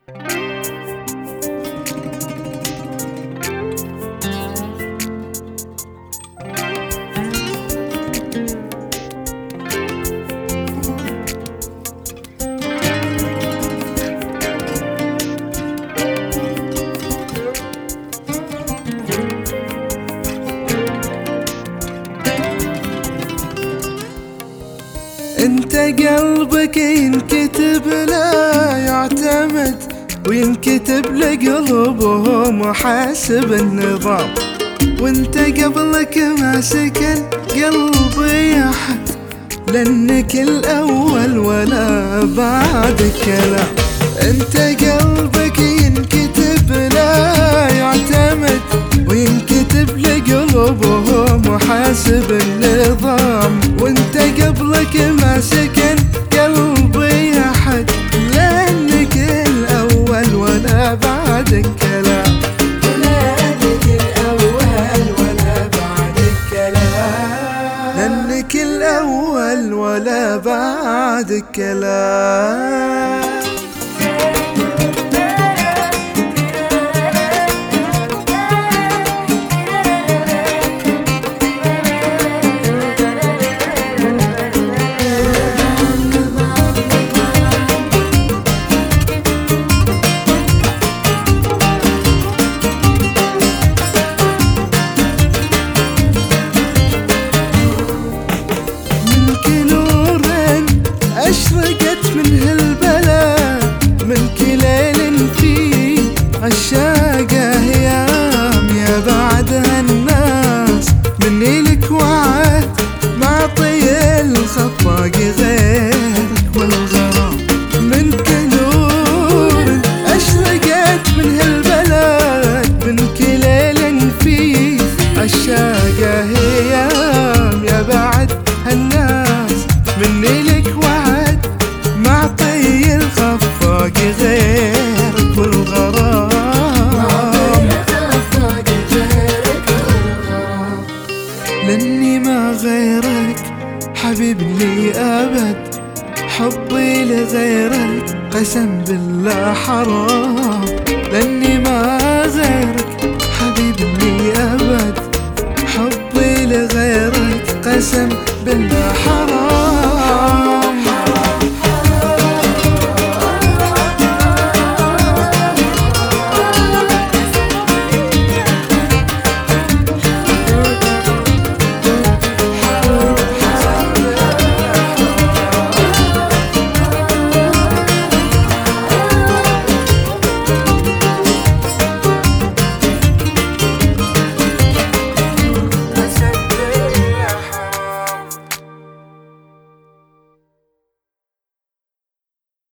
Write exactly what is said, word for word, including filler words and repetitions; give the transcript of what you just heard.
انت قلبك ينكتب لا يعتمد، وينكتب لقلوبهم وحاسب النظام. وانت قبلك ما سكن قلبي احد، لانك الاول ولا بعد كلام. انت قلبك ينكتب لا يعتمد، وينكتب لقلوبهم وحاسب النظام. وانت قبلك ما سكن قلبي احد، لانك الاول ولا بعد كلام. لانك الاول ولا بعد كلام. لانك الاول ولا بعد كلام. أشرقت من هالبلد من كليل فيه عشاقة هيام، يا بعدها الناس مني لك وعد معطي الخفاق غيرك والغرام. من كنور أشرقت من هالبلد من كليل فيه عشاقة هيام، يا بعد هالناس مني لك وعد معطي الخفاق غيرك والغرام. لاني ما غيرك حبيب لي ابد، حبي لغيرك قسم بالله حرام. لاني ما غيرك حبيب لي ابد، حبي لغيرك قسم بالله حرام.